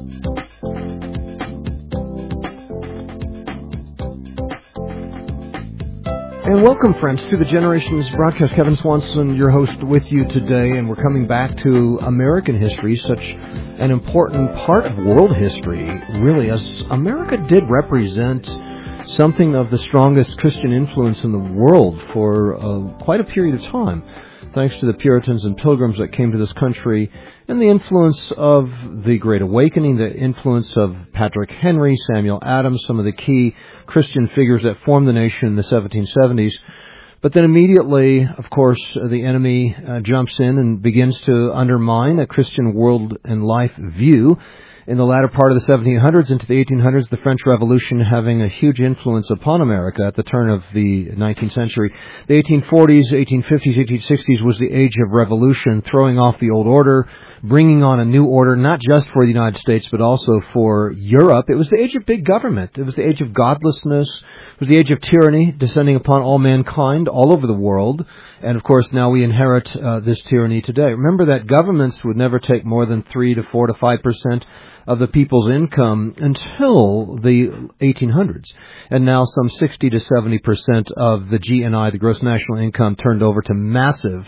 And welcome, friends, to the Generations broadcast. Kevin Swanson, your host, with you today, and we're coming back to American history, such an important part of world history, really, as America did represent something of the strongest Christian influence in the world for quite a period of time, thanks to the Puritans and Pilgrims that came to this country, and the influence of the Great Awakening, the influence of Patrick Henry, Samuel Adams, some of the key Christian figures that formed the nation in the 1770s. But then immediately, of course, the enemy jumps in and begins to undermine a Christian world and life view. In the latter part of the 1700s into the 1800s, the French Revolution having a huge influence upon America at the turn of the 19th century. The 1840s, 1850s, 1860s was the age of revolution, throwing off the old order, bringing on a new order, not just for the United States, but also for Europe. It was the age of big government. It was the age of godlessness. It was the age of tyranny descending upon all mankind all over the world. And, of course, now we inherit this tyranny today. Remember that governments would never take more than 3 to 4 to 5% of the people's income until the 1800s. And now some 60 to 70% of the GNI, the gross national income, turned over to massive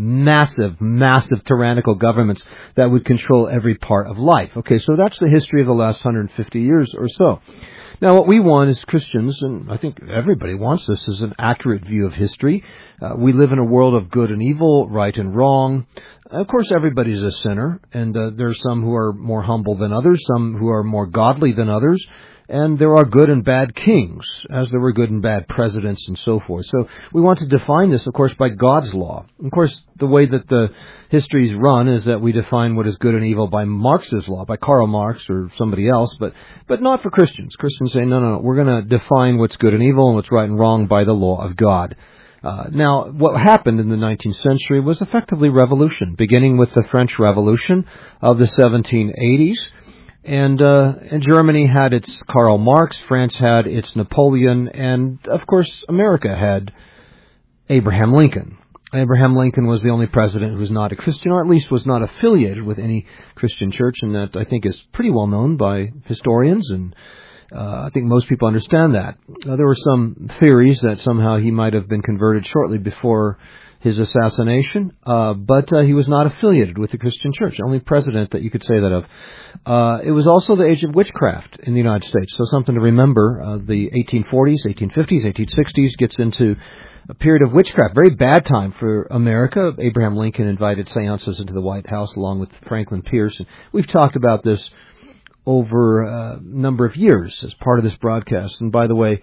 tyrannical governments that would control every part of life. Okay, so that's the history of the last 150 years or so. Now, what we want as Christians, and I think everybody wants this, is an accurate view of history. We live in a world of good and evil, right and wrong. Of course, everybody's a sinner, and there are some who are more humble than others, some who are more godly than others, and there are good and bad kings, as there were good and bad presidents and so forth. So we want to define this, of course, by God's law. Of course, the way that the histories run is that we define what is good and evil by Marx's law, by Karl Marx or somebody else, but not for Christians. Christians say, no, we're going to define what's good and evil and what's right and wrong by the law of God. Now, what happened in the 19th century was effectively revolution, beginning with the French Revolution of the 1780s. And Germany had its Karl Marx, France had its Napoleon, and, of course, America had Abraham Lincoln. Abraham Lincoln was the only president who was not a Christian, or at least was not affiliated with any Christian church, and that I think is pretty well known by historians, and I think most people understand that. There were some theories that somehow he might have been converted shortly before his assassination, but he was not affiliated with the Christian church, the only president that you could say that of. It was also the age of witchcraft in the United States, so something to remember. The 1840s, 1850s, 1860s gets into a period of witchcraft, very bad time for America. Abraham Lincoln invited seances into the White House along with Franklin Pierce. And we've talked about this over a number of years as part of this broadcast. And by the way,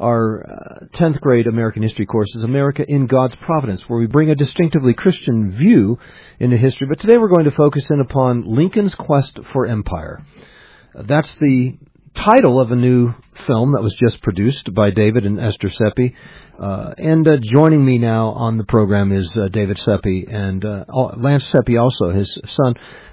our 10th grade American history course is America in God's Providence, where we bring a distinctively Christian view into history. But today we're going to focus in upon Lincoln's Quest for Empire. That's the title of a new film that was just produced by David and Esther Seppi. And joining me now on the program is David Seppi and Lance Seppi, also his son,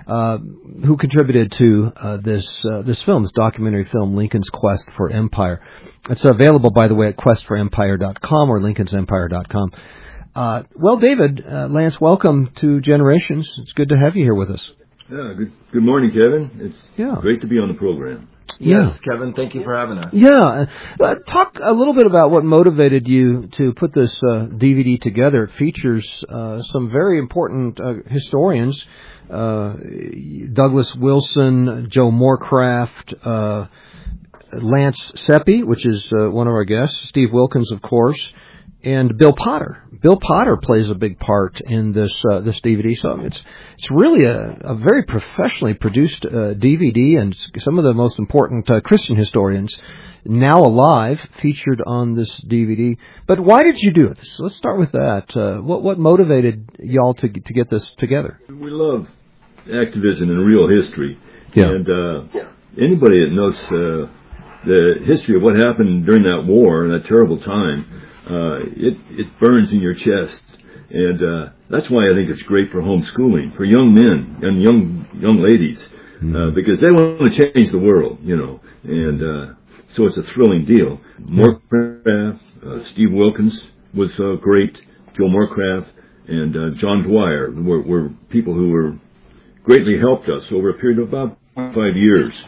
who contributed to this film, this documentary film, Lincoln's Quest for Empire. It's available, by the way, at questforempire.com or lincolnsempire.com. Well, David, Lance, welcome to Generations. It's good to have you here with us. Yeah, good morning, Kevin. It's great to be on the program. Yes, Kevin, thank you for having us. Yeah. Talk a little bit about what motivated you to put this DVD together. It features some very important historians, Douglas Wilson, Joe Morecraft, Lance Seppi, which is one of our guests, Steve Wilkins, of course, and Bill Potter. Bill Potter plays a big part in this DVD. So it's really a very professionally produced DVD, and some of the most important Christian historians now alive featured on this DVD. But why did you do it? So let's start with that. What motivated y'all to get this together? We love activism and real history. Yeah. And anybody that knows the history of what happened during that war, that terrible time, it burns in your chest, and that's why I think it's great for homeschooling for young men and young ladies, because they want to change the world, and so it's a thrilling deal. Morecraft, Steve Wilkins was great. Joe Morecraft and John Dwyer were people who were greatly helped us over a period of about 5 years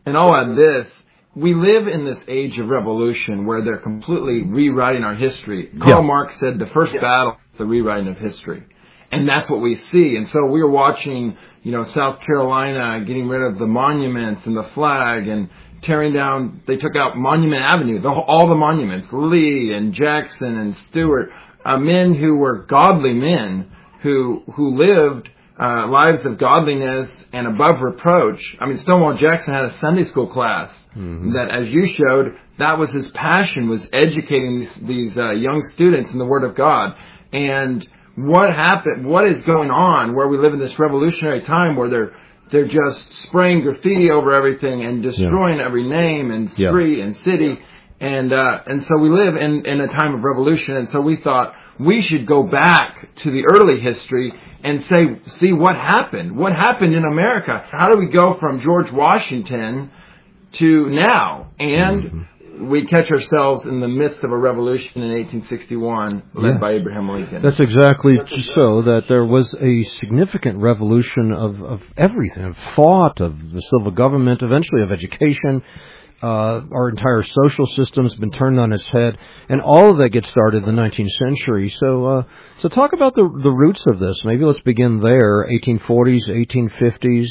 And I'll add this. We live in this age of revolution where they're completely rewriting our history. Karl Marx said the first battle is the rewriting of history. And that's what we see. And so we were watching, South Carolina getting rid of the monuments and the flag and tearing down, they took out Monument Avenue, all the monuments, Lee and Jackson and Stewart, men who were godly men who lived lives of godliness and above reproach. I mean, Stonewall Jackson had a Sunday school class that, as you showed, that was his passion, was educating these young students in the Word of God. And what happened? What is going on where we live in this revolutionary time where they're just spraying graffiti over everything and destroying every name and street and city. And so we live in a time of revolution. And so we thought we should go back to the early history and see what happened. What happened in America? How do we go from George Washington to now? And we catch ourselves in the midst of a revolution in 1861 led by Abraham Lincoln. That's exactly so, that there was a significant revolution of everything, of thought, of the civil government, eventually of education. Our entire social system's been turned on its head, and all of that gets started in the 19th century. So talk about the roots of this. Maybe let's begin there, 1840s, 1850s,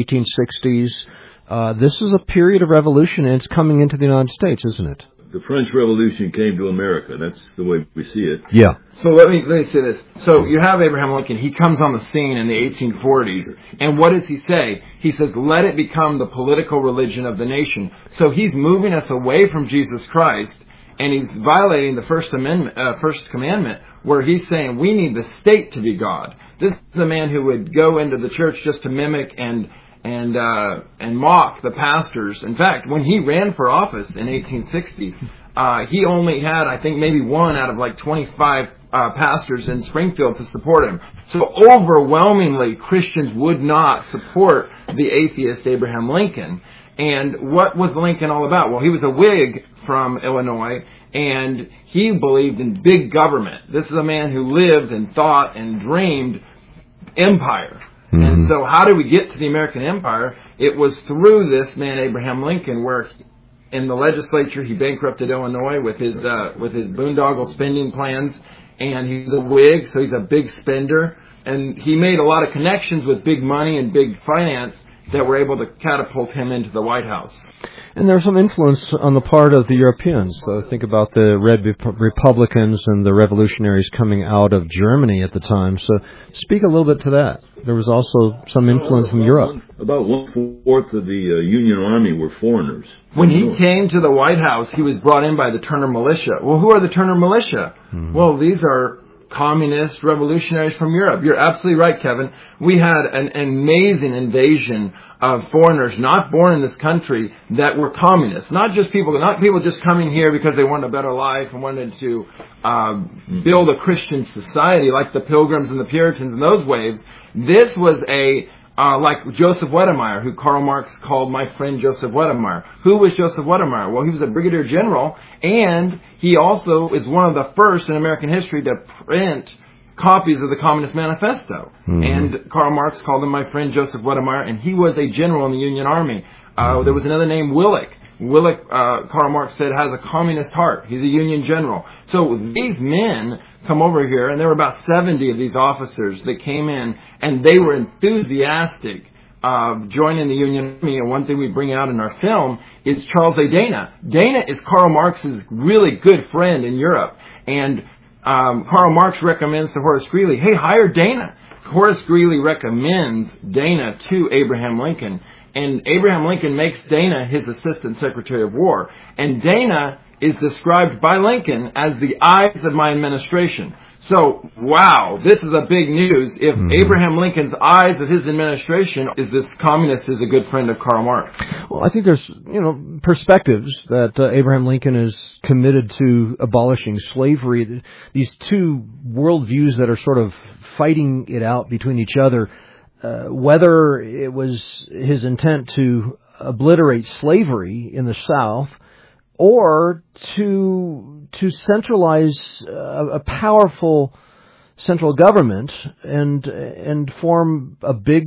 1860s. This is a period of revolution, and it's coming into the United States, isn't it? The French Revolution came to America. That's the way we see it. Yeah. So let me say this. So you have Abraham Lincoln. He comes on the scene in the 1840s. And what does he say? He says, let it become the political religion of the nation. So he's moving us away from Jesus Christ, and he's violating the First Commandment, where he's saying we need the state to be God. This is a man who would go into the church just to mimic and mock the pastors. In fact, when he ran for office in 1860, he only had, I think, maybe one out of like 25 pastors in Springfield to support him. So overwhelmingly, Christians would not support the atheist Abraham Lincoln. And what was Lincoln all about? Well, he was a Whig from Illinois, and he believed in big government. This is a man who lived and thought and dreamed empire. And so how did we get to the American empire? It was through this man, Abraham Lincoln, where in the legislature he bankrupted Illinois with his boondoggle spending plans. And he's a Whig, so he's a big spender. And he made a lot of connections with big money and big finance that were able to catapult him into the White House. And there's some influence on the part of the Europeans. So think about the Red Republicans and the revolutionaries coming out of Germany at the time. So speak a little bit to that. There was also some influence from Europe. About 1/4 of the Union Army were foreigners. When he came to the White House, he was brought in by the Turner Militia. Well, who are the Turner Militia? Well, these are communist revolutionaries from Europe. You're absolutely right, Kevin. We had an amazing invasion of foreigners not born in this country that were communists. Not people just coming here because they wanted a better life and wanted to build a Christian society like the Pilgrims and the Puritans and those waves. This was like Joseph Wedemeyer, who Karl Marx called my friend Joseph Wedemeyer. Who was Joseph Wedemeyer? Well, he was a brigadier general, and he also is one of the first in American history to print copies of the Communist Manifesto. And Karl Marx called him my friend Joseph Wedemeyer, and he was a general in the Union Army. There was another named Willich. Willich, Karl Marx said, has a communist heart. He's a Union general. So these men come over here, and there were about 70 of these officers that came in, and they were enthusiastic of joining the Union Army. And one thing we bring out in our film is Charles A. Dana. Dana is Karl Marx's really good friend in Europe, and Karl Marx recommends to Horace Greeley, hey, hire Dana. Horace Greeley recommends Dana to Abraham Lincoln, and Abraham Lincoln makes Dana his assistant secretary of war. And Dana is described by Lincoln as the eyes of my administration. So, wow, this is a big news. If Abraham Lincoln's eyes of his administration is this communist is a good friend of Karl Marx. Well, I think there's, perspectives that Abraham Lincoln is committed to abolishing slavery. These two worldviews that are sort of fighting it out between each other. Whether it was his intent to obliterate slavery in the South, or to centralize a powerful central government and form a big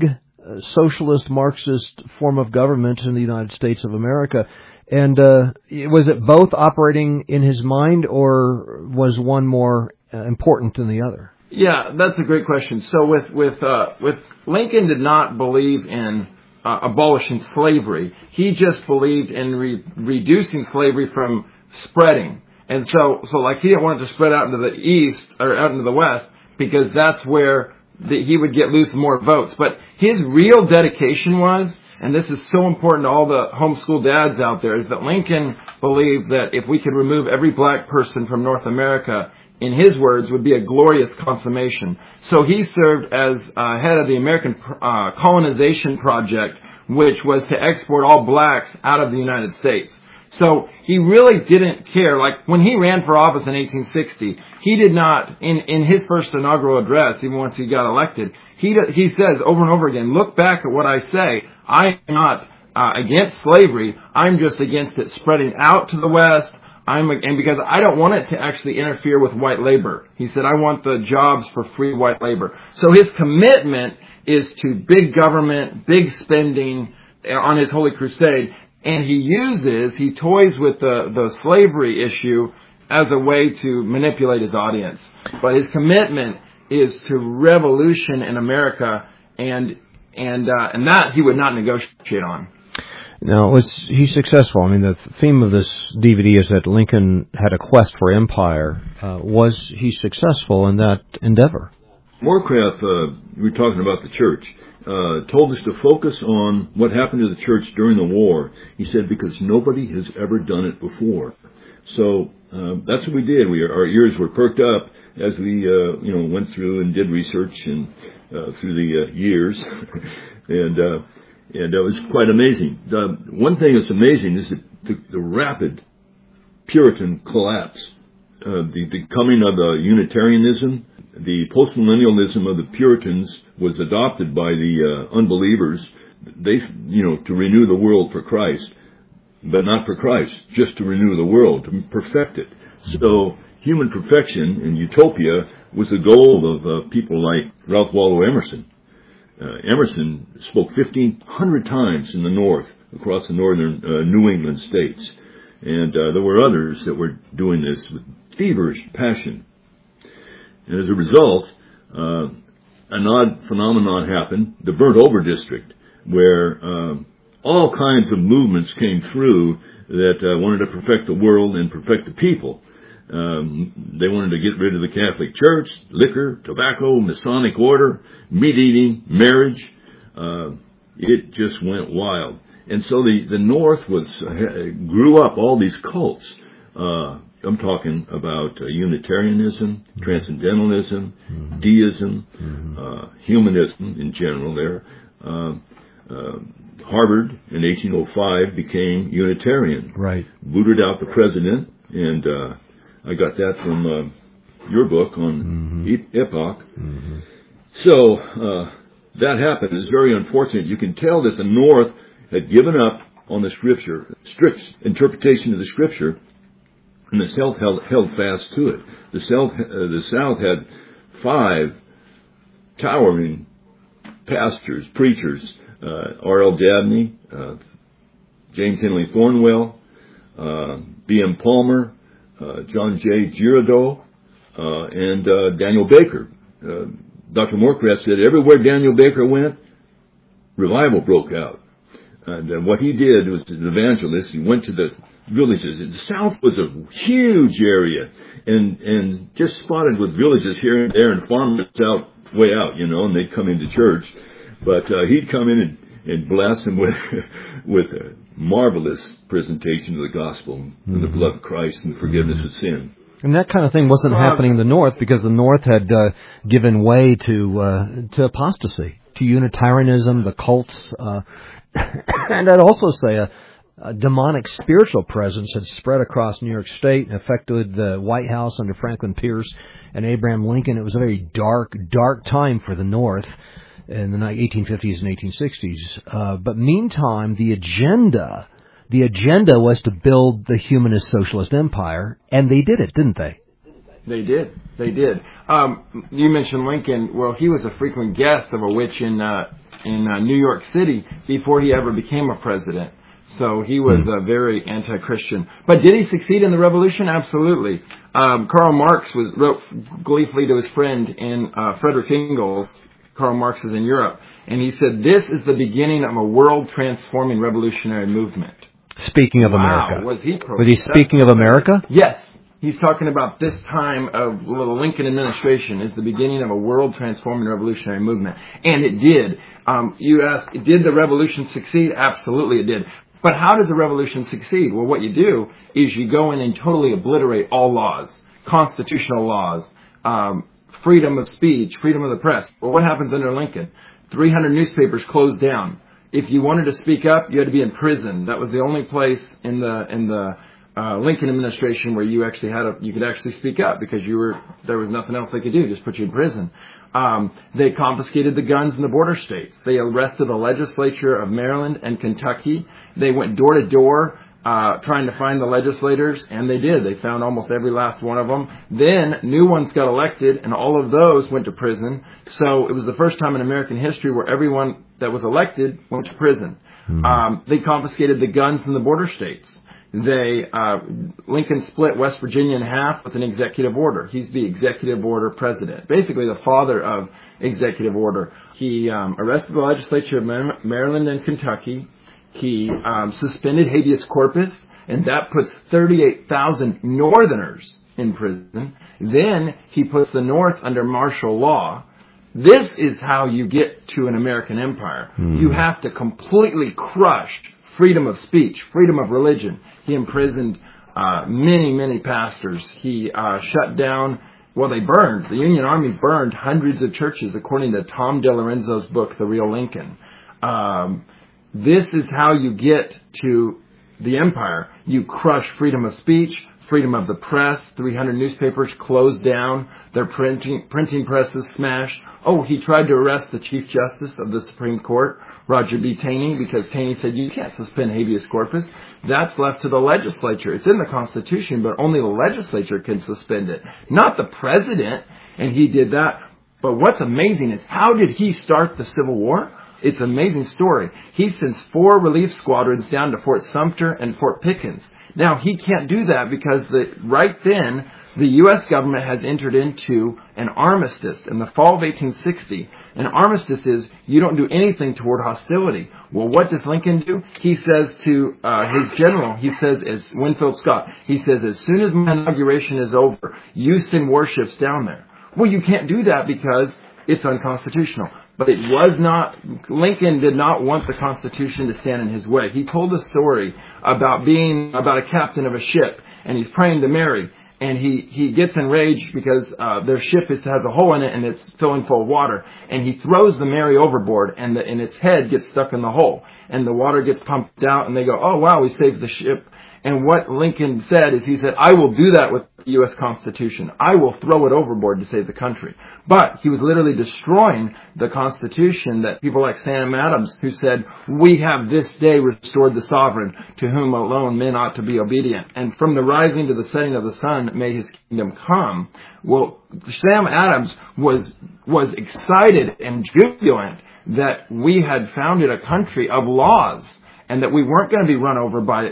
socialist, Marxist form of government in the United States of America. And was it both operating in his mind, or was one more important than the other? Yeah, that's a great question. So with Lincoln did not believe in abolishing slavery. He just believed in reducing slavery from spreading. And so like he didn't want it to spread out into the east or out into the west, because that's where he would get loose more votes. But his real dedication was, and this is so important to all the homeschool dads out there, is that Lincoln believed that if we could remove every black person from North America, in his words, would be a glorious consummation. So he served as head of the American colonization project, which was to export all blacks out of the United States. So he really didn't care. Like when he ran for office in 1860, he did not, in his first inaugural address, even once he got elected, he says over and over again, look back at what I say. I am not against slavery. I'm just against it spreading out to the west. And because I don't want it to actually interfere with white labor. He said, I want the jobs for free white labor. So his commitment is to big government, big spending on his Holy Crusade. And he toys with the slavery issue as a way to manipulate his audience. But his commitment is to revolution in America, and that he would not negotiate on. Now, he's successful? I mean, the theme of this DVD is that Lincoln had a quest for empire. Was he successful in that endeavor? Morecraft, we were talking about the church, told us to focus on what happened to the church during the war. He said, because nobody has ever done it before. So that's what we did. Our ears were perked up as we went through and did research and through the years. And it was quite amazing. One thing that's amazing is the rapid Puritan collapse, the coming of Unitarianism, the postmillennialism of the Puritans was adopted by the unbelievers. They, to renew the world for Christ, but not for Christ, just to renew the world, to perfect it. So human perfection and utopia was the goal of people like Ralph Waldo Emerson. Emerson spoke 1,500 times in the North, across the northern New England states. And there were others that were doing this with feverish passion. And as a result, an odd phenomenon happened, the burnt-over district, where all kinds of movements came through that wanted to perfect the world and perfect the people. They wanted to get rid of the Catholic Church, liquor, tobacco, Masonic order, meat-eating, marriage. It just went wild. And so the North grew up all these cults. I'm talking about Unitarianism, Transcendentalism, Deism, humanism in general there. Harvard in 1805 became Unitarian. Right. Booted out the president, and I got that from your book on Epoch. Mm-hmm. So that happened. It's very unfortunate. You can tell that the North had given up on the Scripture, strict interpretation of the Scripture, and the South held fast to it. The South had 5 towering pastors, preachers, R.L. Dabney, James Henry Thornwell, B.M. Palmer, John J. Girardeau, and Daniel Baker. Dr. Morecraft said everywhere Daniel Baker went, revival broke out. And what he did was, as an evangelist, he went to the villages. The South was a huge area, and just spotted with villages here and there, and farmers out, way out, and they'd come into church. But he'd come in and bless them with a marvelous presentation of the gospel and the blood of Christ and the forgiveness of sin. And that kind of thing wasn't happening in the North, because the North had given way to apostasy, to Unitarianism, the cults, and I'd also say a demonic spiritual presence had spread across New York State and affected the White House under Franklin Pierce and Abraham Lincoln. It was a very dark time for the North in the 1850s and 1860s. But meantime, the agenda was to build the humanist socialist empire, and they did it, didn't they? They did. You mentioned Lincoln. Well, he was a frequent guest of a witch in in New York City before he ever became a president. So he was very anti-Christian. But did he succeed in the revolution? Absolutely. Karl Marx wrote gleefully to his friend in Frederick Engels. Karl Marx is in Europe. And he said, this is the beginning of a world-transforming revolutionary movement. Speaking of America. Was he speaking of America? Yes. He's talking about this time of the Lincoln administration is the beginning of a world-transforming revolutionary movement. And it did. You asked, did the revolution succeed? Absolutely it did. But how does a revolution succeed? Well, what you do is you go in and totally obliterate all laws, constitutional laws, freedom of speech, freedom of the press. Well, what happens under Lincoln? 300 newspapers closed down. If you wanted to speak up, you had to be in prison. That was the only place in the Lincoln administration where you actually you could actually speak up because there was nothing else they could do, just put you in prison. They confiscated the guns in the border states. They arrested the legislature of Maryland and Kentucky. They went door to door trying to find the legislators, and they did. They found almost every last one of them. Then new ones got elected, and all of those went to prison. So it was the first time in American history where everyone that was elected went to prison. They confiscated the guns in the border states. Lincoln split West Virginia in half with an executive order. He's the executive order president, basically the father of executive order. He arrested the legislature of Maryland and Kentucky. He suspended habeas corpus, and that puts 38,000 Northerners in prison. Then he puts the North under martial law. This is how you get to an American empire. You have to completely crush freedom of speech, freedom of religion. He imprisoned many pastors. He shut down, the Union Army burned hundreds of churches, according to Tom DeLorenzo's book, The Real Lincoln. This is how you get to the empire. You crush freedom of speech, freedom of the press. 300 newspapers closed down. Their printing presses smashed. Oh, he tried to arrest the Chief Justice of the Supreme Court, Roger B. Taney, because Taney said, you can't suspend habeas corpus. That's left to the legislature. It's in the Constitution, but only the legislature can suspend it, not the president. And he did that. But what's amazing is, how did he start the Civil War? It's an amazing story. He sends 4 relief squadrons down to Fort Sumter and Fort Pickens. Now, he can't do that because right then, the U.S. government has entered into an armistice in the fall of 1860. An armistice is you don't do anything toward hostility. Well, what does Lincoln do? He says to his general, as Winfield Scott, he says, as soon as my inauguration is over, you send warships down there. Well, you can't do that because it's unconstitutional. But it was not, Lincoln did not want the Constitution to stand in his way. He told a story about a captain of a ship, and he's praying to Mary, and he gets enraged because their ship has a hole in it and it's filling full of water, and he throws the Mary overboard, and its head gets stuck in the hole, and the water gets pumped out, and they go, oh wow, we saved the ship. And what Lincoln said is, he said, I will do that with the U.S. Constitution. I will throw it overboard to save the country. But he was literally destroying the Constitution that people like Sam Adams, who said, we have this day restored the sovereign, to whom alone men ought to be obedient. And from the rising to the setting of the sun, may his kingdom come. Well, Sam Adams was excited and jubilant that we had founded a country of laws, and that we weren't going to be run over by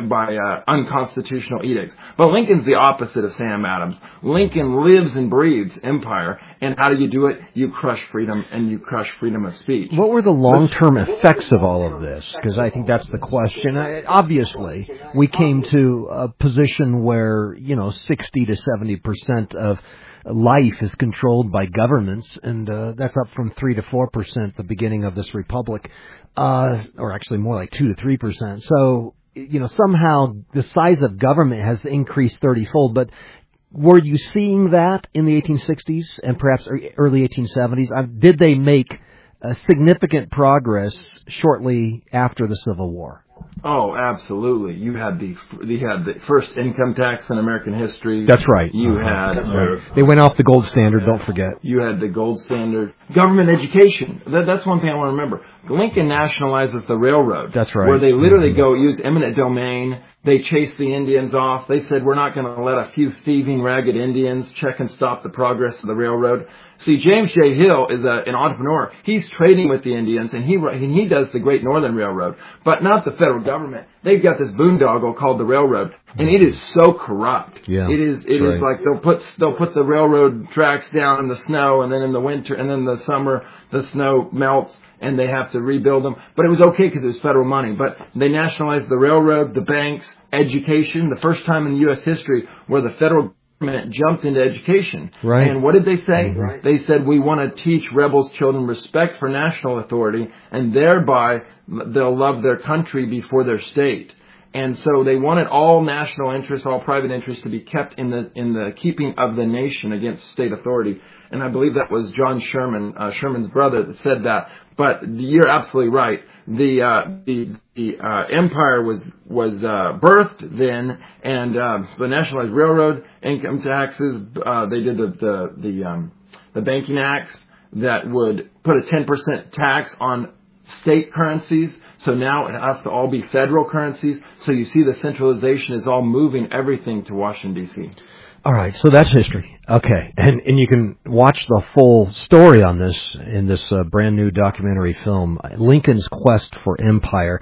unconstitutional edicts. But Lincoln's the opposite of Sam Adams. Lincoln lives and breathes empire. And how do you do it? You crush freedom, and you crush freedom of speech. What were the long-term effects of all of this? Because I think that's the question. Obviously, we came to a position where, 60 to 70% of life is controlled by governments, and that's up from 3 to 4% at the beginning of this republic, or actually more like 2 to 3%. So, somehow the size of government has increased 30-fold, but were you seeing that in the 1860s and perhaps early 1870s? Did they make significant progress shortly after the Civil War? Oh, absolutely. You had the first income tax in American history. That's right. They went off the gold standard, don't forget. You had the gold standard. Government education. That's one thing I want to remember. Lincoln nationalizes the railroad. That's right. Where they literally go use eminent domain. They chased the Indians off. They said, we're not going to let a few thieving, ragged Indians check and stop the progress of the railroad. See, James J. Hill is an entrepreneur. He's trading with the Indians, and he does the Great Northern Railroad, but not the federal government. They've got this boondoggle called the railroad, and it is so corrupt. Yeah, it is like they'll put the railroad tracks down in the snow, and then in the winter, and then the summer, the snow melts, and they have to rebuild them. But it was okay because it was federal money. But they nationalized the railroad, the banks, education, the first time in U.S. history where the federal government jumped into education. Right. And what did they say? Right. They said, we want to teach rebels' children respect for national authority, and thereby they'll love their country before their state. And so they wanted all national interests, all private interests to be kept in the keeping of the nation against state authority. And I believe that was John Sherman, Sherman's brother, that said that. But you're absolutely right. The empire was birthed then, and so the nationalized railroad, income taxes. They did the banking acts that would put a 10% tax on state currencies. So now it has to all be federal currencies. So you see the centralization is all moving everything to Washington, D.C. All right, so that's history. Okay, and you can watch the full story on this in this brand new documentary film, Lincoln's Quest for Empire.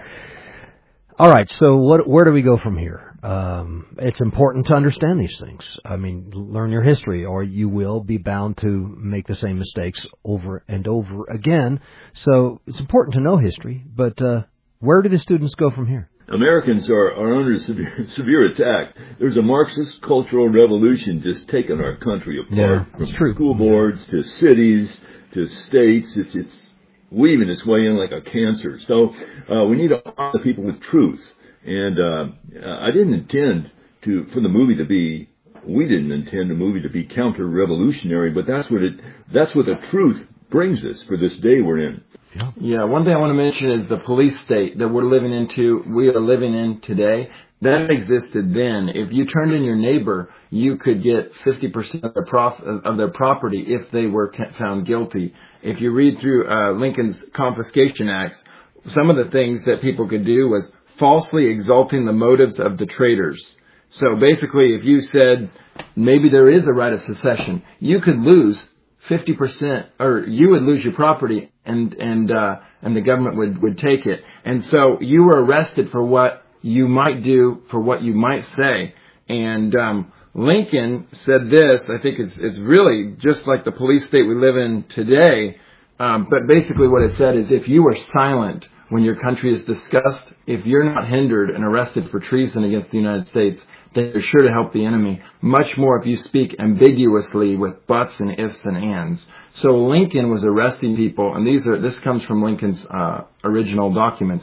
All right, so where do we go from here? It's important to understand these things. I mean, learn your history, or you will be bound to make the same mistakes over and over again. So it's important to know history, but where do the students go from here? Americans are under severe attack. There's a Marxist cultural revolution just taking our country apart. Yeah, it's true. School boards to cities to states. It's weaving its way in like a cancer. So we need to arm the people with truth. And I didn't intend for the movie to be. We didn't intend the movie to be counter-revolutionary, but that's what the truth brings us for this day we're in. Yeah, one thing I want to mention is the police state that we are living in today. That existed then. If you turned in your neighbor, you could get 50% of their property if they were found guilty. If you read through Lincoln's confiscation acts, some of the things that people could do was falsely exalting the motives of the traitors. So basically, if you said maybe there is a right of secession, you could lose 50%, or you would lose your property, and the government would take it. And so you were arrested for what you might do, for what you might say. And Lincoln said this. I think it's really just like the police state we live in today. But basically, what it said is, if you are silent when your country is discussed, if you're not hindered and arrested for treason against the United States, then you're sure to help the enemy. Much more if you speak ambiguously with buts and ifs and ands. So Lincoln was arresting people, and this comes from Lincoln's original documents.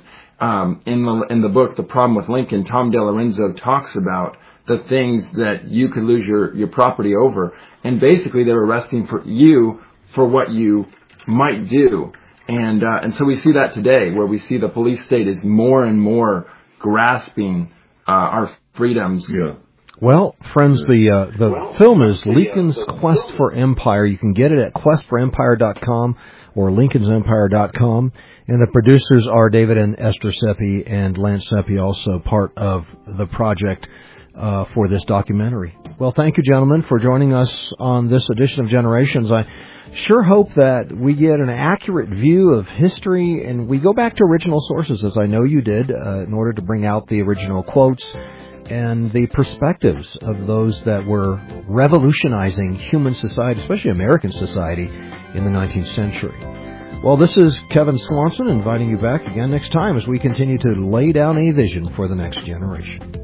In the book, The Problem with Lincoln, Tom DeLorenzo talks about the things that you could lose your property over, and basically they were arresting you for what you might do. And so we see that today, where we see the police state is more and more grasping our freedoms. Yeah. Well, friends, the film is Lincoln's Quest for Empire. You can get it at questforempire.com or lincolnsempire.com. And the producers are David and Esther Seppi, and Lance Seppi, also part of the project for this documentary. Well, thank you, gentlemen, for joining us on this edition of Generations. I sure hope that we get an accurate view of history, and we go back to original sources, as I know you did, in order to bring out the original quotes and the perspectives of those that were revolutionizing human society, especially American society, in the 19th century. Well, this is Kevin Swanson inviting you back again next time as we continue to lay down a vision for the next generation.